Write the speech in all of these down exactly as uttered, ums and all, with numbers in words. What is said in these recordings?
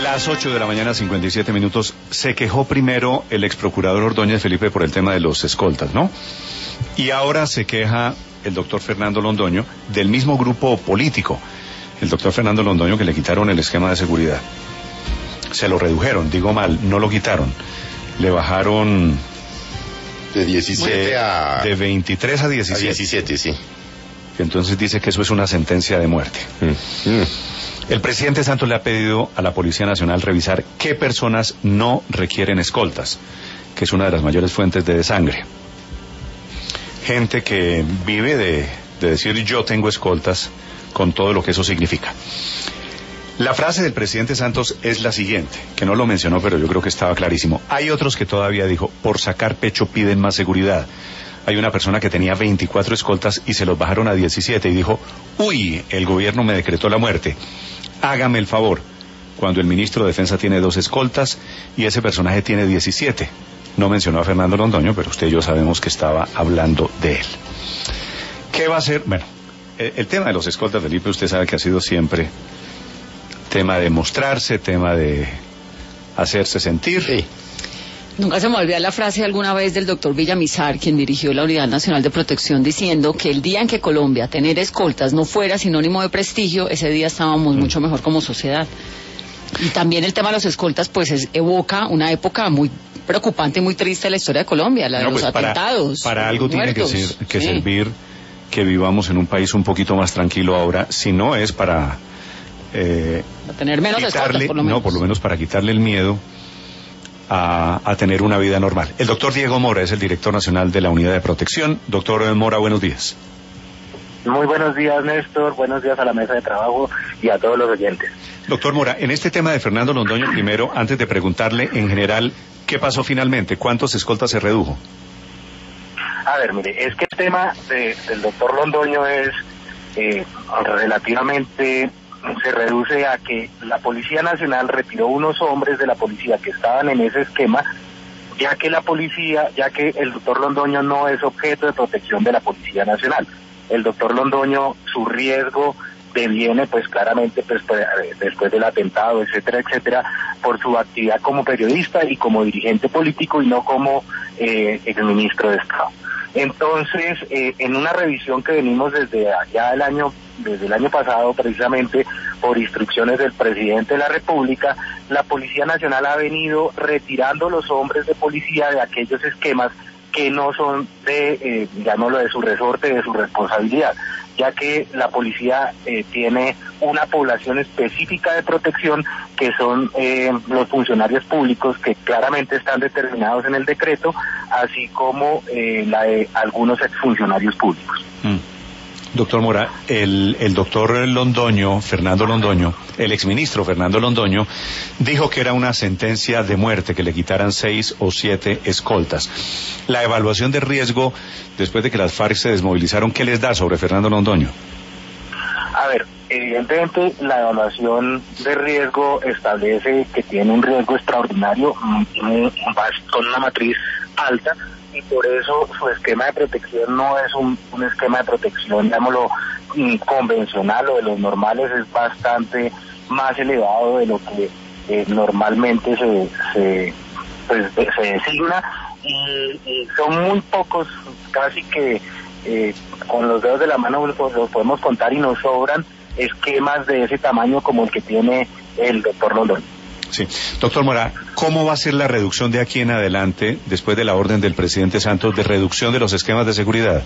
Las ocho de la mañana, cincuenta y siete minutos. Se quejó primero el ex procurador Ordóñez Felipe por el tema de los escoltas, ¿no? Y ahora se queja el doctor Fernando Londoño del mismo grupo político. El doctor Fernando Londoño, que le quitaron el esquema de seguridad. Se lo redujeron, digo mal, no lo quitaron. Le bajaron de diecisiete de, a... de veintitrés a diecisiete. A diecisiete, sí. Entonces dice que eso es una sentencia de muerte. Mm. Mm. El presidente Santos le ha pedido a la Policía Nacional revisar qué personas no requieren escoltas, que es una de las mayores fuentes de desangre. Gente que vive de, de decir yo tengo escoltas, con todo lo que eso significa. La frase del presidente Santos es la siguiente, que no lo mencionó, pero yo creo que estaba clarísimo. Hay otros que todavía dijo, por sacar pecho piden más seguridad. Hay una persona que tenía veinticuatro escoltas y se los bajaron a diecisiete y dijo, uy, el gobierno me decretó la muerte. Hágame el favor, cuando el ministro de Defensa tiene dos escoltas y ese personaje tiene diecisiete. No mencionó a Fernando Londoño, pero usted y yo sabemos que estaba hablando de él. ¿Qué va a hacer? Bueno, el, el tema de los escoltas, Felipe, usted sabe que ha sido siempre tema de mostrarse, tema de hacerse sentir. Sí. Nunca se me olvida la frase alguna vez del doctor Villamizar, quien dirigió la Unidad Nacional de Protección, diciendo que el día en que Colombia tener escoltas no fuera sinónimo de prestigio, ese día estábamos mm. mucho mejor como sociedad. Y también el tema de los escoltas, pues es, evoca una época muy preocupante y muy triste de la historia de Colombia, la de no, los pues atentados. Para, para algo muertos. tiene que, ser, que sí. servir que vivamos en un país un poquito más tranquilo ahora, si no es para... Eh, para tener menos quitarle, escoltas, por lo menos. No, por lo menos para quitarle el miedo A, a tener una vida normal. El doctor Diego Mora es el director nacional de la Unidad de Protección. Doctor Mora, buenos días. Muy buenos días, Néstor. Buenos días a la mesa de trabajo y a todos los oyentes. Doctor Mora, en este tema de Fernando Londoño, primero, antes de preguntarle en general, ¿qué pasó finalmente? ¿Cuántos escoltas se redujo? A ver, mire, es que el tema de, del doctor Londoño es eh, relativamente... se reduce a que la Policía Nacional retiró unos hombres de la policía que estaban en ese esquema, ya que la policía, ya que el doctor Londoño no es objeto de protección de la Policía Nacional. El doctor Londoño, su riesgo deviene pues claramente pues, después del atentado, etcétera, etcétera, por su actividad como periodista y como dirigente político y no como eh, exministro de Estado. Entonces, eh, en una revisión que venimos desde allá el año, desde el año pasado, precisamente por instrucciones del presidente de la República, la Policía Nacional ha venido retirando los hombres de policía de aquellos esquemas que no son de, eh, digámoslo, de su resorte, de su responsabilidad, ya que la policía eh, tiene una población específica de protección que son eh, los funcionarios públicos que claramente están determinados en el decreto, así como eh, la de algunos exfuncionarios públicos. Mm. Doctor Mora, el, el doctor Londoño, Fernando Londoño, el exministro Fernando Londoño, dijo que era una sentencia de muerte, que le quitaran seis o siete escoltas. La evaluación de riesgo, después de que las FARC se desmovilizaron, ¿qué les da sobre Fernando Londoño? A ver, evidentemente la evaluación de riesgo establece que tiene un riesgo extraordinario, con una matriz alta, y por eso su esquema de protección no es un, un esquema de protección, digámoslo, convencional o de los normales, es bastante más elevado de lo que eh, normalmente se se, pues, se designa, y, y son muy pocos, casi que eh, con los dedos de la mano los, los podemos contar, y nos sobran esquemas de ese tamaño como el que tiene el doctor Londoño. Sí. Doctor Mora, ¿cómo va a ser la reducción de aquí en adelante, después de la orden del presidente Santos de reducción de los esquemas de seguridad?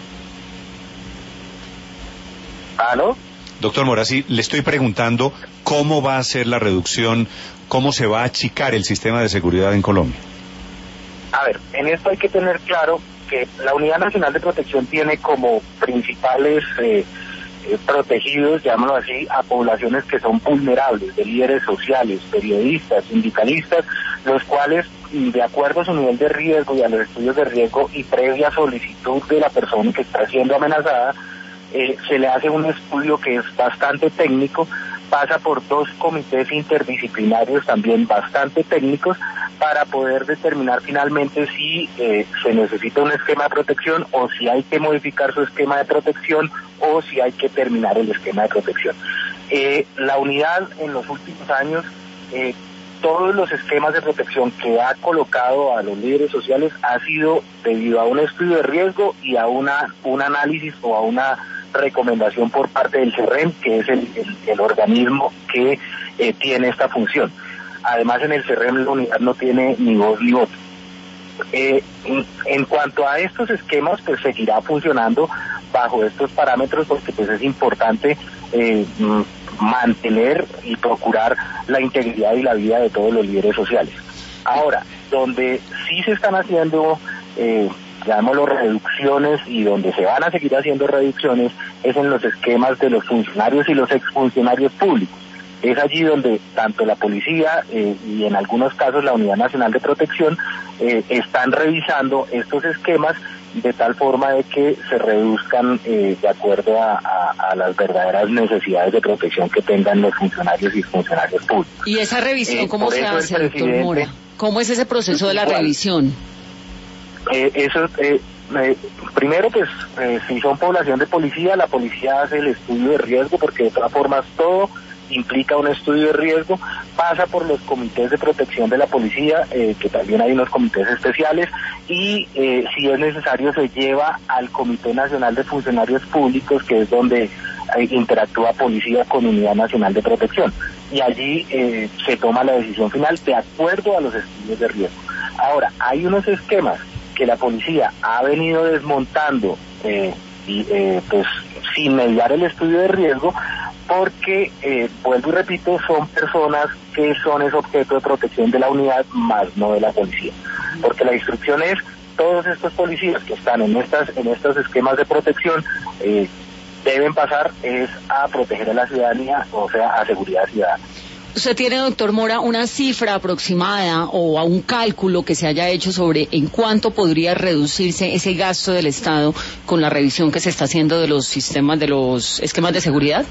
¿Aló? Doctor Mora, sí, le estoy preguntando cómo va a ser la reducción, cómo se va a achicar el sistema de seguridad en Colombia. A ver, en esto hay que tener claro que la Unidad Nacional de Protección tiene como principales... Eh, protegidos, llamémoslo así, a poblaciones que son vulnerables, de líderes sociales, periodistas, sindicalistas, los cuales, de acuerdo a su nivel de riesgo y a los estudios de riesgo y previa solicitud de la persona que está siendo amenazada, eh, se le hace un estudio que es bastante técnico, pasa por dos comités interdisciplinarios también bastante técnicos para poder determinar finalmente si eh, se necesita un esquema de protección o si hay que modificar su esquema de protección o si hay que terminar el esquema de protección. Eh, la unidad en los últimos años eh, todos los esquemas de protección que ha colocado a los líderes sociales ha sido debido a un estudio de riesgo y a una un análisis o a una recomendación por parte del CERREM, que es el, el, el organismo que eh, tiene esta función. Además, en el CERREM la unidad no tiene ni voz ni voto. Eh, en, en cuanto a estos esquemas, pues seguirá funcionando bajo estos parámetros, porque pues es importante eh, mantener y procurar la integridad y la vida de todos los líderes sociales. Ahora, donde sí se están haciendo, eh, llamémoslo, reducciones, y donde se van a seguir haciendo reducciones, es en los esquemas de los funcionarios y los exfuncionarios públicos. Es allí donde tanto la policía eh, y en algunos casos la Unidad Nacional de Protección eh, están revisando estos esquemas de tal forma de que se reduzcan eh, de acuerdo a, a, a las verdaderas necesidades de protección que tengan los funcionarios y funcionarios públicos. ¿Y esa revisión Eh, cómo se hace, doctor Mora? ¿Cómo es ese proceso de la igual, revisión? Eh, eso, eh, eh, primero, pues, eh, si son población de policía, la policía hace el estudio de riesgo, porque de todas formas todo implica un estudio de riesgo, pasa por los comités de protección de la policía, eh, que también hay unos comités especiales, y eh, si es necesario se lleva al Comité Nacional de Funcionarios Públicos, que es donde eh, interactúa policía con Unidad Nacional de Protección, y allí eh, se toma la decisión final de acuerdo a los estudios de riesgo. Ahora, hay unos esquemas que la policía ha venido desmontando eh, y, eh, pues sin mediar el estudio de riesgo, porque, eh, vuelvo y repito, son personas que son ese objeto de protección de la unidad, más no de la policía. Porque la instrucción es, todos estos policías que están en estas en estos esquemas de protección eh, deben pasar es a proteger a la ciudadanía, o sea, a seguridad ciudadana. ¿Usted tiene, doctor Mora, una cifra aproximada o a un cálculo que se haya hecho sobre en cuánto podría reducirse ese gasto del Estado con la revisión que se está haciendo de los sistemas, de los esquemas de seguridad?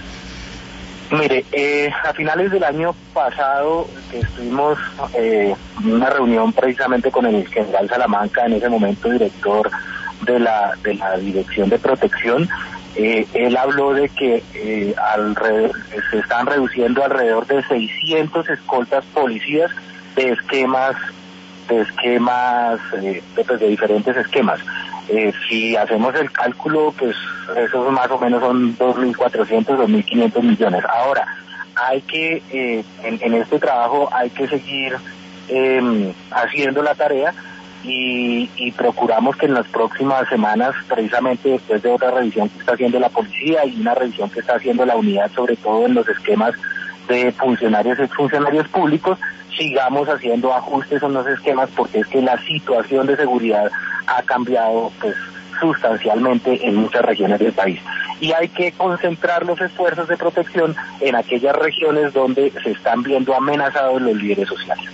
Mire, eh, a finales del año pasado, que estuvimos eh, en una reunión precisamente con el general Salamanca, en ese momento director de la de la Dirección de Protección, eh, él habló de que eh, alrededor, se están reduciendo alrededor de seiscientos escoltas policías de esquemas de esquemas eh, de, pues, de diferentes esquemas. Eh, si hacemos el cálculo, pues esos más o menos son dos mil cuatrocientos, dos mil quinientos millones. Ahora, hay que, eh, en, en este trabajo hay que seguir eh, haciendo la tarea y, y procuramos que en las próximas semanas, precisamente después de otra revisión que está haciendo la policía y una revisión que está haciendo la unidad, sobre todo en los esquemas de funcionarios y exfuncionarios públicos, sigamos haciendo ajustes en los esquemas, porque es que la situación de seguridad ha cambiado pues sustancialmente en muchas regiones del país, y hay que concentrar los esfuerzos de protección en aquellas regiones donde se están viendo amenazados los líderes sociales.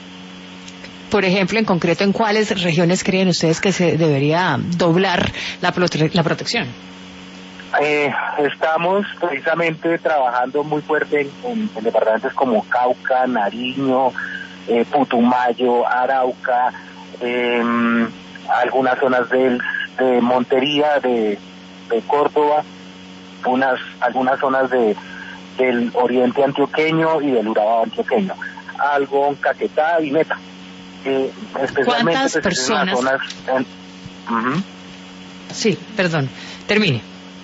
Por ejemplo, en concreto, ¿en cuáles regiones creen ustedes que se debería doblar la, prote- la protección? Eh, estamos precisamente trabajando muy fuerte en, en, en departamentos como Cauca, Nariño, eh, Putumayo, Arauca, eh, algunas zonas del, de Montería, de, de Córdoba, unas algunas zonas de del oriente antioqueño y del Urabá antioqueño, algo en Caquetá y Meta. Eh, especialmente ¿Cuántas pues, personas? En zonas, en, uh-huh. Sí, perdón, termine.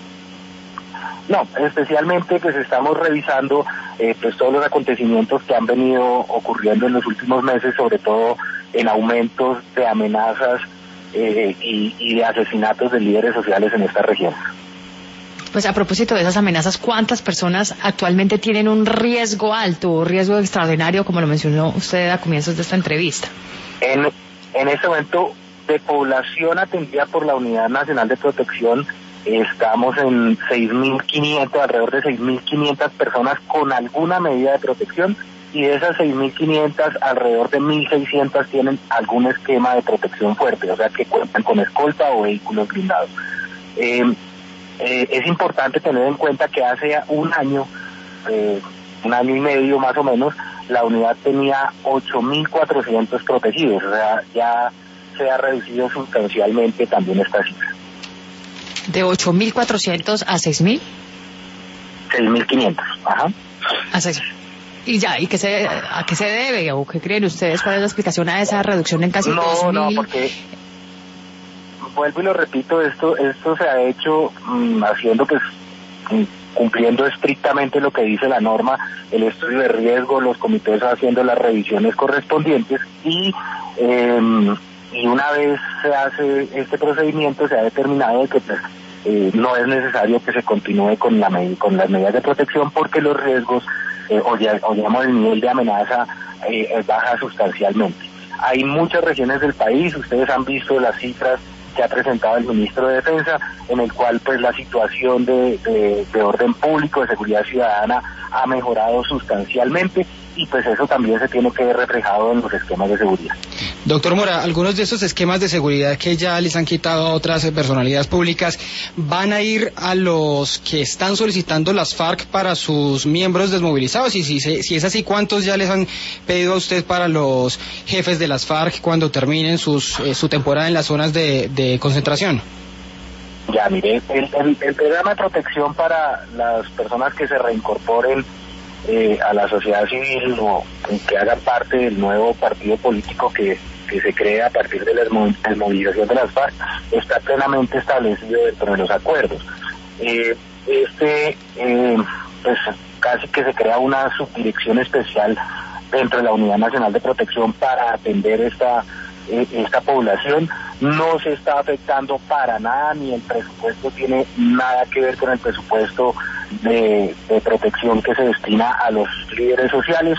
No, especialmente pues estamos revisando eh, pues todos los acontecimientos que han venido ocurriendo en los últimos meses, sobre todo en aumentos de amenazas eh, y, y de asesinatos de líderes sociales en esta región. Pues a propósito de esas amenazas, ¿cuántas personas actualmente tienen un riesgo alto o riesgo extraordinario, como lo mencionó usted a comienzos de esta entrevista? En, en este momento, de población atendida por la Unidad Nacional de Protección, estamos en seis mil quinientos, alrededor de seis mil quinientas personas con alguna medida de protección, y de esas seis mil quinientas, alrededor de mil seiscientas tienen algún esquema de protección fuerte, o sea que cuentan con escolta o vehículos blindados. Eh, eh, es importante tener en cuenta que hace un año, eh, un año y medio más o menos, la unidad tenía ocho mil cuatrocientos protegidos, o sea, ya se ha reducido sustancialmente también esta cifra. ¿De ocho mil cuatrocientos a seis mil? seis mil quinientos, ajá. A seis. Y ya, ¿y qué se, a qué se debe o qué creen ustedes? ¿Cuál es la explicación a esa reducción en casi no, dos mil? No, porque, vuelvo y lo repito, esto esto se ha hecho mmm, haciendo pues cumpliendo estrictamente lo que dice la norma, el estudio de riesgo, los comités haciendo las revisiones correspondientes y eh, y una vez se hace este procedimiento se ha determinado que pues, eh, no es necesario que se continúe con la con las medidas de protección porque los riesgos eh, o, ya, o digamos el nivel de amenaza eh, baja sustancialmente. Hay muchas regiones del país, ustedes han visto las cifras que ha presentado el ministro de Defensa, en el cual pues la situación de, de, de orden público, de seguridad ciudadana ha mejorado sustancialmente y pues eso también se tiene que ver reflejado en los esquemas de seguridad. Doctor Mora, algunos de esos esquemas de seguridad que ya les han quitado a otras personalidades públicas van a ir a los que están solicitando las FARC para sus miembros desmovilizados y si, si es así, ¿cuántos ya les han pedido a usted para los jefes de las FARC cuando terminen sus, eh, su temporada en las zonas de, de concentración? Ya, mire, el, el, el programa de protección para las personas que se reincorporen eh, a la sociedad civil o que hagan parte del nuevo partido político que, que se crea a partir de la desmovilización de las FARC está plenamente establecido dentro de los acuerdos. Eh, este, eh, pues casi que se crea una subdirección especial dentro de la Unidad Nacional de Protección para atender esta esta población. No se está afectando para nada, ni el presupuesto tiene nada que ver con el presupuesto de, de protección que se destina a los líderes sociales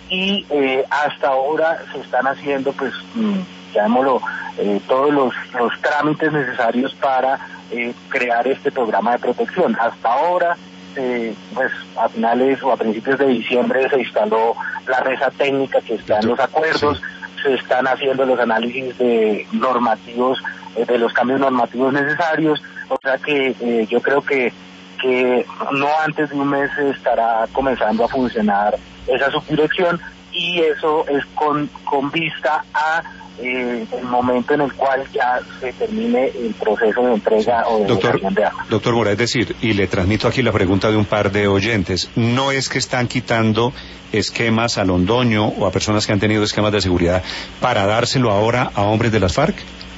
y eh, hasta ahora se están haciendo pues mmm, llamémoslo eh, todos los, los trámites necesarios para eh, crear este programa de protección. Hasta ahora Eh, pues a finales o a principios de diciembre se instaló la mesa técnica que está en los acuerdos, sí. Se están haciendo los análisis de normativos, eh, de los cambios normativos necesarios, o sea que eh, yo creo que que no antes de un mes estará comenzando a funcionar esa subdirección y eso es con, con vista a Eh, el momento en el cual ya se termine el proceso de entrega sí. o de doctor, de armas. Doctor Mora, es decir, y le transmito aquí la pregunta de un par de oyentes, no es que están quitando esquemas a Londoño o a personas que han tenido esquemas de seguridad para dárselo ahora a hombres de las FARC?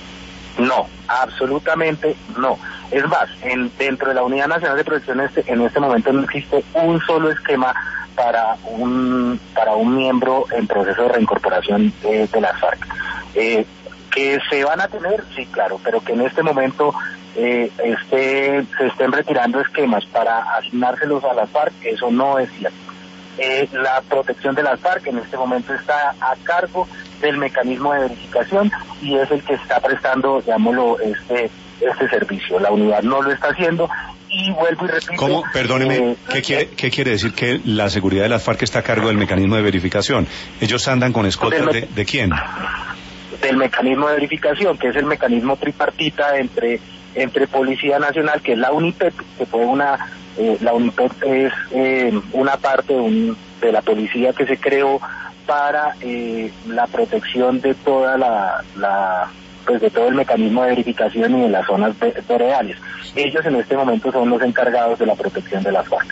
No, absolutamente no. Es más, en, dentro de la Unidad Nacional de Protección este, en este momento no existe un solo esquema para un para un miembro en proceso de reincorporación de, de las FARC. Eh, que se van a tener, sí, claro, pero que en este momento eh, este, se estén retirando esquemas para asignárselos a las FARC, eso no es cierto. Eh, la protección de las FARC en este momento está a cargo del mecanismo de verificación y es el que está prestando, llamémoslo, este, este servicio. La unidad no lo está haciendo y vuelvo y repito... ¿Cómo? Perdóneme, eh, ¿qué, quiere, ¿qué quiere decir que la seguridad de las FARC está a cargo del mecanismo de verificación? ¿Ellos andan con escoltas de, de quién? Del mecanismo de verificación, que es el mecanismo tripartita entre entre Policía Nacional, que es la UNIPEP, que fue una, eh, la UNIPEP es eh, una parte de, un, de la policía que se creó para eh, la protección de toda la, la pues de todo el mecanismo de verificación y de las zonas veredales. Ellos en este momento son los encargados de la protección de las FARC.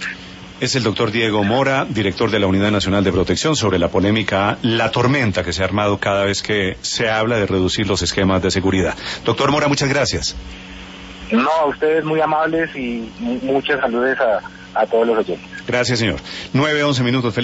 Es el doctor Diego Mora, director de la Unidad Nacional de Protección, sobre la polémica, la tormenta que se ha armado cada vez que se habla de reducir los esquemas de seguridad. Doctor Mora, muchas gracias. No, a ustedes muy amables y muchas saludes a, a todos los oyentes. Gracias, señor. Nueve, once minutos.